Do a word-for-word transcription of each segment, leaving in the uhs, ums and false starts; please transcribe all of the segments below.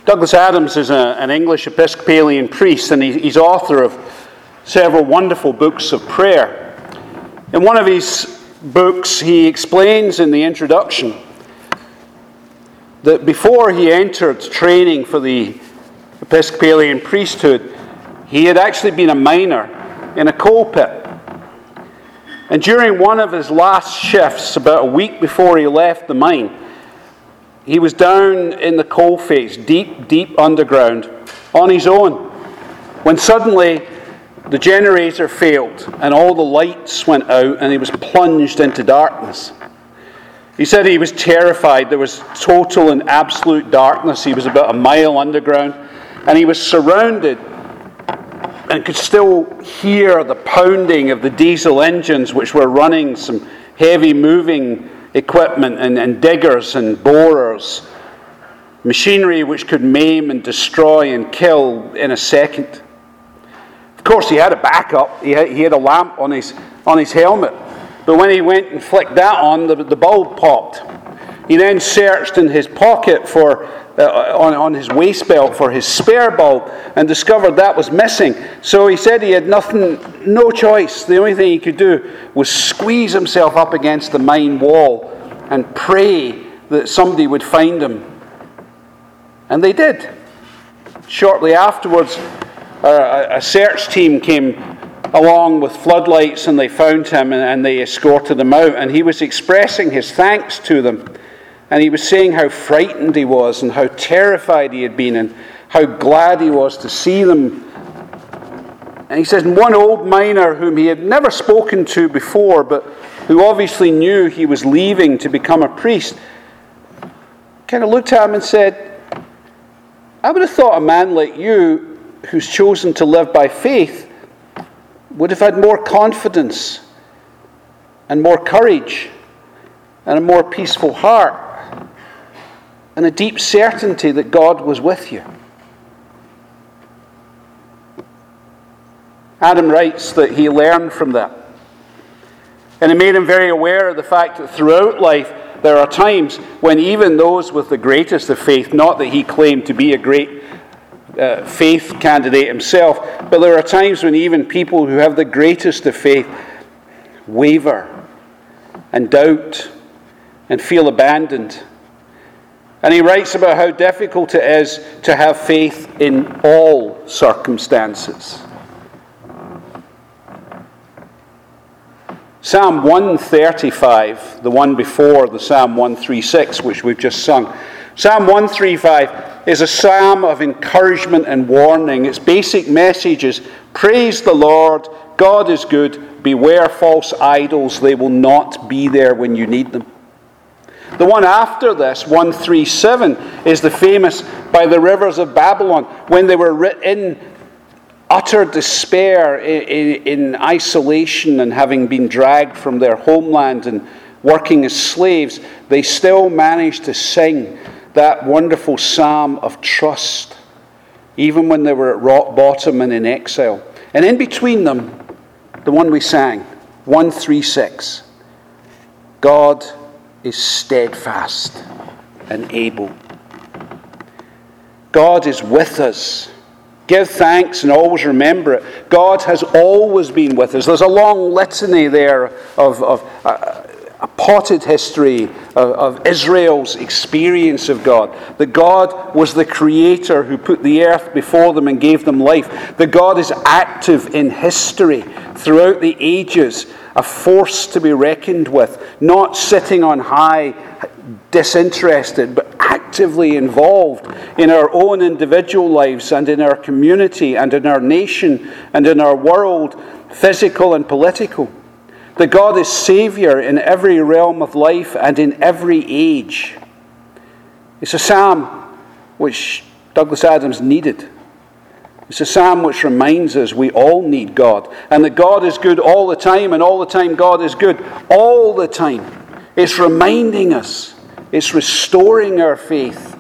Douglas Adams is a, an English Episcopalian priest, and he, he's author of several wonderful books of prayer. In one of his books, he explains in the introduction that before he entered training for the Episcopalian priesthood, he had actually been a miner in a coal pit. And during one of his last shifts, about a week before he left the mine, he was down in the coalface, deep, deep underground, on his own, when suddenly the generator failed and all the lights went out and he was plunged into darkness. He said he was terrified. There was total and absolute darkness. He was about a mile underground, and he was surrounded and could still hear the pounding of the diesel engines, which were running some heavy moving equipment and, and diggers and borers, machinery which could maim and destroy and kill in a second. Of course, he had a backup. He had, he had a lamp on his on his helmet, but when he went and flicked that on, the, the bulb popped. He then searched in his pocket for uh, on, on his waist belt for his spare bulb and discovered that was missing. So he said he had nothing, no choice. The only thing he could do was squeeze himself up against the mine wall and pray that somebody would find him. And they did. Shortly afterwards, uh, a search team came along with floodlights, and they found him and, and they escorted him out. And he was expressing his thanks to them. And he was saying how frightened he was and how terrified he had been and how glad he was to see them. And he says, one old miner whom he had never spoken to before, but who obviously knew he was leaving to become a priest, kind of looked at him and said, I would have thought a man like you, who's chosen to live by faith, would have had more confidence and more courage and a more peaceful heart and a deep certainty that God was with you. Adam writes that he learned from that. And it made him very aware of the fact that throughout life there are times when even those with the greatest of faith, not that he claimed to be a great uh, faith candidate himself, but there are times when even people who have the greatest of faith waver and doubt and feel abandoned. And he writes about how difficult it is to have faith in all circumstances. Psalm one thirty-five, the one before the Psalm one thirty-six, which we've just sung. Psalm one thirty-five is a psalm of encouragement and warning. Its basic message is, praise the Lord, God is good, beware false idols, they will not be there when you need them. The one after this, one thirty-seven, is the famous by the rivers of Babylon, when they were in utter despair, in, in isolation, and having been dragged from their homeland and working as slaves, they still managed to sing that wonderful psalm of trust, even when they were at rock bottom and in exile. And in between them, the one we sang, one thirty-six, God is steadfast and able. God is with us. Give thanks and always remember it. God has always been with us. There's a long litany there of, of uh, a potted history of, of Israel's experience of God. That God was the creator who put the earth before them and gave them life. That God is active in history throughout the ages, a force to be reckoned with, not sitting on high, disinterested, but actively involved in our own individual lives and in our community and in our nation and in our world, physical and political. That God is Saviour in every realm of life and in every age. It's a psalm which Douglas Adams needed. It's a psalm which reminds us we all need God, and that God is good all the time, and all the time God is good all the time. It's reminding us. It's restoring our faith.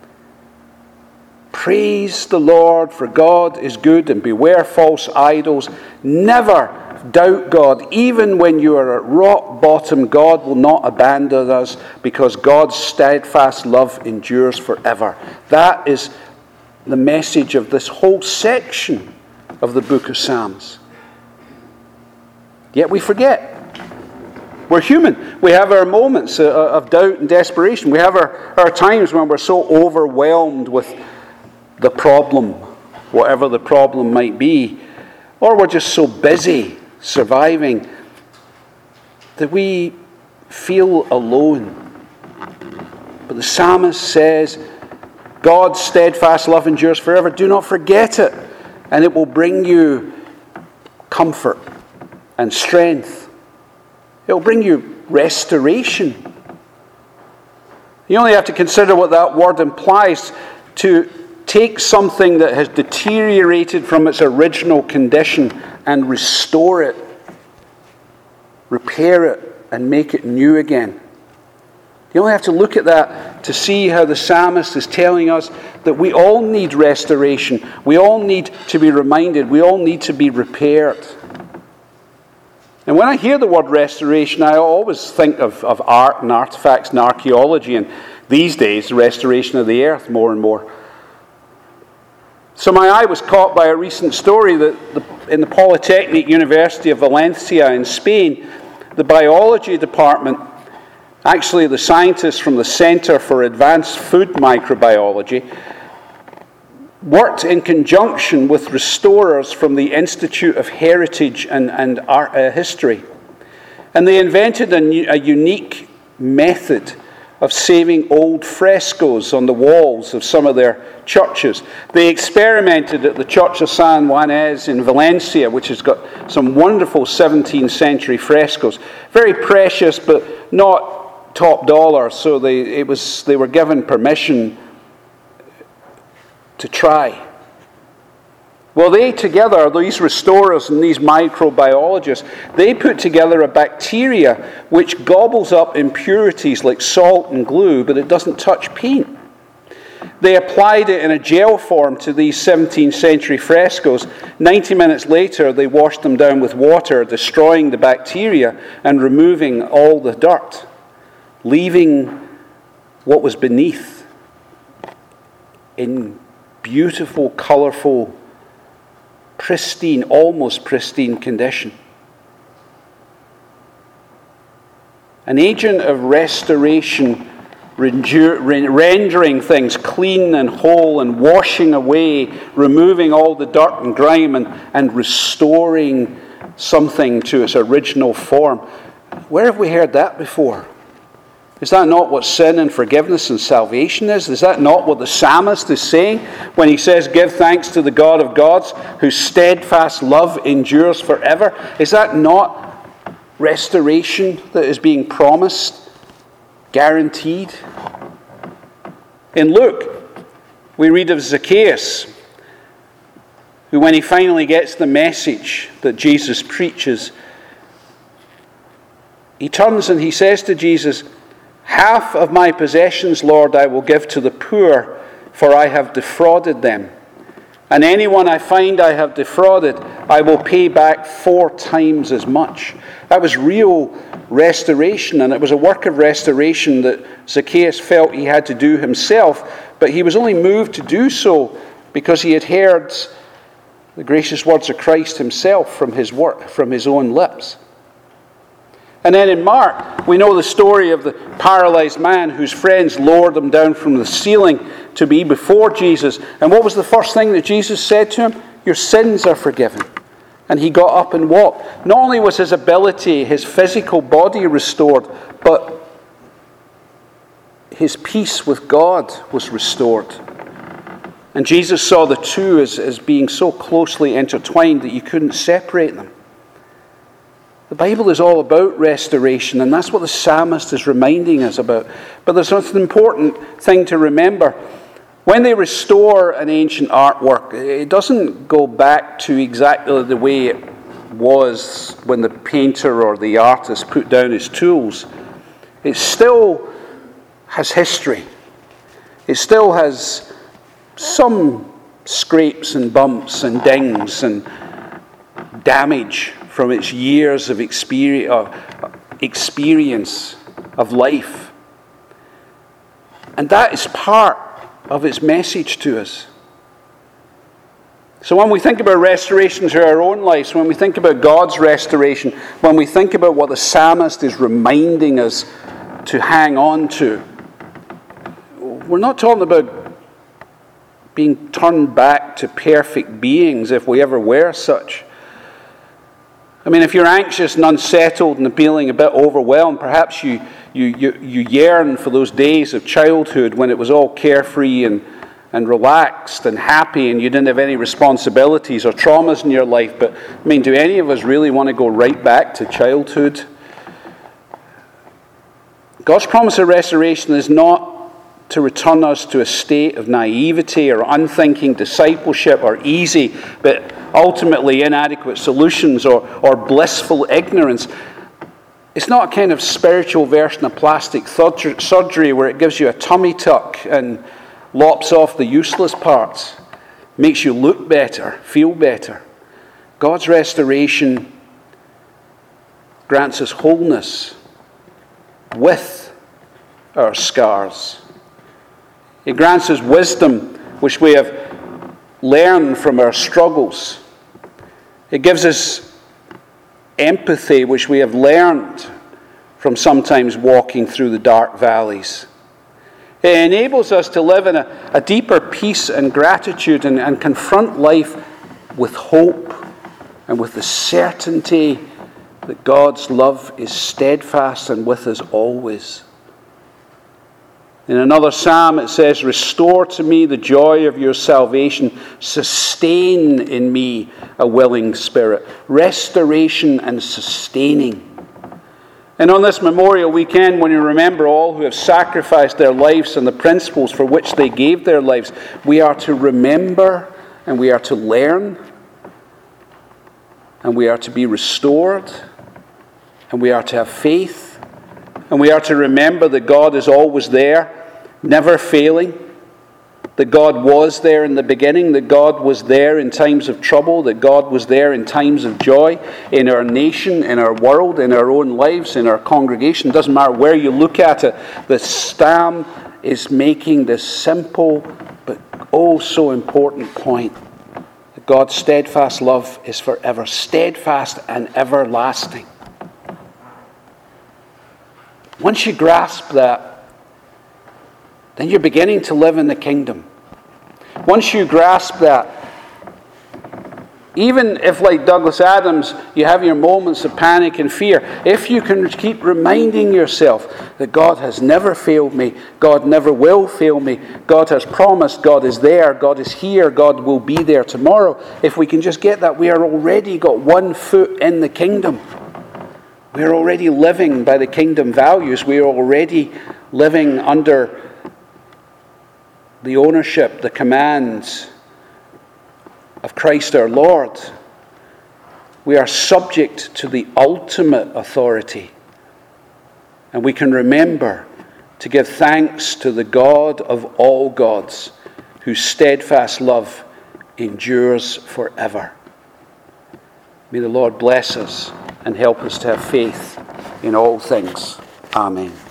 Praise the Lord, for God is good, and beware false idols. Never doubt God. Even when you are at rock bottom, God will not abandon us, because God's steadfast love endures forever. That is the message of this whole section of the book of Psalms. Yet we forget. We're human. We have our moments of doubt and desperation. We have our, our times when we're so overwhelmed with the problem, whatever the problem might be, or we're just so busy surviving that we feel alone. But the psalmist says, God's steadfast love endures forever. Do not forget it, and it will bring you comfort and strength. It will bring you restoration. You only have to consider what that word implies. To take something that has deteriorated from its original condition and restore it, repair it, and make it new again. You only have to look at that to see how the psalmist is telling us that we all need restoration. We all need to be reminded. We all need to be repaired. And when I hear the word restoration, I always think of, of art and artifacts and archaeology, and these days, the restoration of the earth more and more. So my eye was caught by a recent story that the, in the Polytechnic University of Valencia in Spain, the biology department, actually the scientists from the Center for Advanced Food Microbiology, worked in conjunction with restorers from the Institute of Heritage and, and Art, uh, History. And they invented a, a unique method of saving old frescoes on the walls of some of their churches. They experimented at the Church of San Juanes in Valencia, which has got some wonderful seventeenth century frescoes. Very precious, but not top dollar, so they, it was, they were given permission to try. Well, they together, these restorers and these microbiologists, they put together a bacteria which gobbles up impurities like salt and glue, but it doesn't touch paint. They applied it in a gel form to these seventeenth century frescoes. ninety minutes later, they washed them down with water, destroying the bacteria and removing all the dirt, leaving what was beneath in beautiful, colourful, pristine, almost pristine condition. An agent of restoration, rendering things clean and whole and washing away, removing all the dirt and grime and, and restoring something to its original form. Where have we heard that before? Is that not what sin and forgiveness and salvation is? Is that not what the psalmist is saying when he says, give thanks to the God of gods, whose steadfast love endures forever? Is that not restoration that is being promised, guaranteed? In Luke, we read of Zacchaeus, who when he finally gets the message that Jesus preaches, he turns and he says to Jesus, half of my possessions, Lord, I will give to the poor, for I have defrauded them. And anyone I find I have defrauded, I will pay back four times as much. That was real restoration, and it was a work of restoration that Zacchaeus felt he had to do himself, but he was only moved to do so because he had heard the gracious words of Christ himself from his work, from his own lips. And then in Mark, we know the story of the paralyzed man whose friends lowered him down from the ceiling to be before Jesus. And what was the first thing that Jesus said to him? Your sins are forgiven. And he got up and walked. Not only was his ability, his physical body restored, but his peace with God was restored. And Jesus saw the two as, as being so closely intertwined that you couldn't separate them. The Bible is all about restoration, and that's what the psalmist is reminding us about. But there's an important thing to remember. When they restore an ancient artwork, it doesn't go back to exactly the way it was when the painter or the artist put down his tools. It still has history. It still has some scrapes and bumps and dings and damage from its years of experience, of experience of life. And that is part of its message to us. So when we think about restoration to our own lives, when we think about God's restoration, when we think about what the psalmist is reminding us to hang on to, we're not talking about being turned back to perfect beings if we ever were such. I mean, if you're anxious and unsettled and feeling a bit overwhelmed, perhaps you, you, you, you yearn for those days of childhood when it was all carefree and, and relaxed and happy and you didn't have any responsibilities or traumas in your life. But, I mean, do any of us really want to go right back to childhood? God's promise of restoration is not to return us to a state of naivety or unthinking discipleship or easy but ultimately inadequate solutions or, or blissful ignorance. It's not a kind of spiritual version of plastic surgery where it gives you a tummy tuck and lops off the useless parts, makes you look better, feel better. God's restoration grants us wholeness with our scars. It grants us wisdom, which we have learned from our struggles. It gives us empathy, which we have learned from sometimes walking through the dark valleys. It enables us to live in a, a deeper peace and gratitude and, and confront life with hope and with the certainty that God's love is steadfast and with us always. In another psalm it says, "Restore to me the joy of your salvation. Sustain in me a willing spirit." Restoration and sustaining. And on this Memorial Weekend, when we remember all who have sacrificed their lives and the principles for which they gave their lives, we are to remember and we are to learn and we are to be restored and we are to have faith. And we are to remember that God is always there, never failing. That God was there in the beginning. That God was there in times of trouble. That God was there in times of joy. In our nation, in our world, in our own lives, in our congregation. It doesn't matter where you look at it. The psalm is making this simple but oh so important point. That God's steadfast love is forever. Steadfast and everlasting. Once you grasp that, then you're beginning to live in the kingdom. Once you grasp that, even if, like Douglas Adams, you have your moments of panic and fear, if you can keep reminding yourself that God has never failed me, God never will fail me, God has promised, God is there, God is here, God will be there tomorrow, if we can just get that, we are already got one foot in the kingdom. We are already living by the kingdom values. We are already living under the ownership, the commands of Christ our Lord. We are subject to the ultimate authority. And we can remember to give thanks to the God of all gods, whose steadfast love endures forever. May the Lord bless us and help us to have faith in all things. Amen.